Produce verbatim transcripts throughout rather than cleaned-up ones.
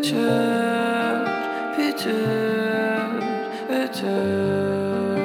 вечер, Питер, ветер.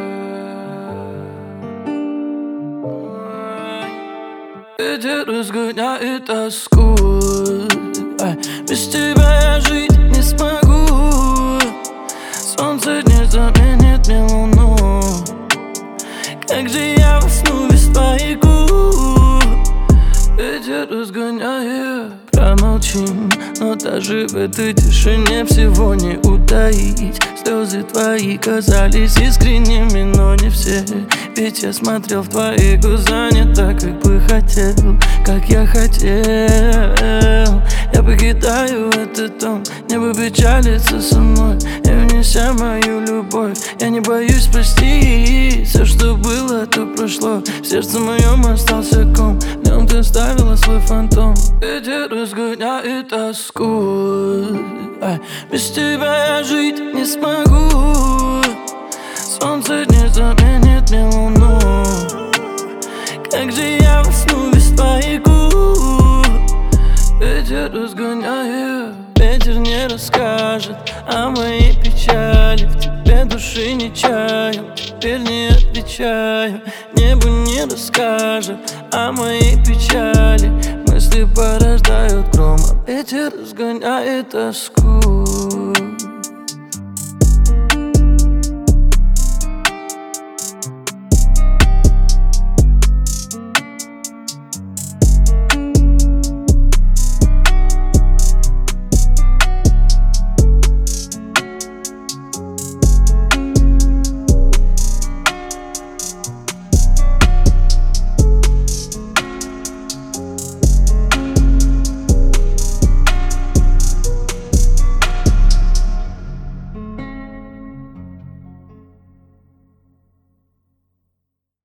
Ветер разгоняет тоску. Ай, без тебя я жить не смогу. Солнце не заменит мне луну. Как же я усну без твоих губ? Ветер разгоняет. Промолчим, но даже в этой тишине всего не утаить. Слезы твои казались искренними, но не все. Ведь я смотрел в твои глаза не так, как бы хотел, как я хотел. Я покидаю этот дом, небо печалится со мной, и внеся мою любовь, я не боюсь простить. Все, что было, то прошло. В сердце моем остался ком, в нем ты оставила свой фантом. Ветер разгоняет тоску. Ай, без тебя я жить не смогу. Солнце не заменит мне луну. Как же я усну без твоих губ? Ветер разгоняет. Ветер не расскажет о моей печали. В тебе души не чаю, теперь не отвечаю. Небо не расскажет о моей печали. Мысли порождают гром, а ветер разгоняет тоску.